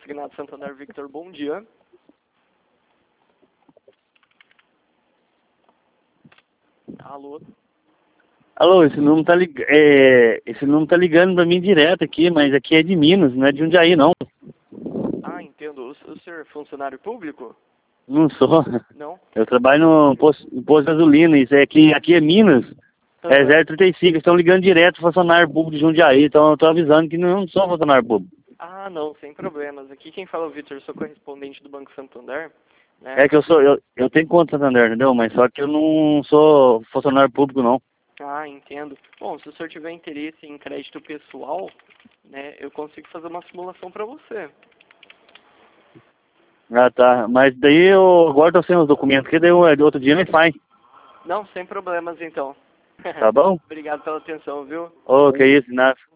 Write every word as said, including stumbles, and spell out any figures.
Consignado Santander, Victor, bom dia. Alô? Alô, esse número tá, lig... é... esse número tá ligando pra mim direto aqui, mas aqui é de Minas, não é de Jundiaí, não. Ah, entendo. O, o senhor é funcionário público? Não sou. Não? Eu trabalho no posto, no posto de gasolina, isso é aqui, aqui é Minas, é Aham. zero trinta e cinco, estão ligando direto pro funcionário público de Jundiaí, então eu tô avisando que não sou funcionário público. Ah, não, sem problemas. Aqui quem fala é o Victor, sou correspondente do Banco Santander, né? É que eu sou, eu, eu tenho conta Santander, entendeu? Mas só que eu não sou funcionário público, não. Ah, entendo. Bom, se o senhor tiver interesse em crédito pessoal, né, eu consigo fazer uma simulação para você. Ah, tá. Mas daí eu agora tô sem os documentos, que daí eu, outro dia me faz. Não, sem problemas então. Tá bom? Obrigado pela atenção, viu? Ô, que isso, nada.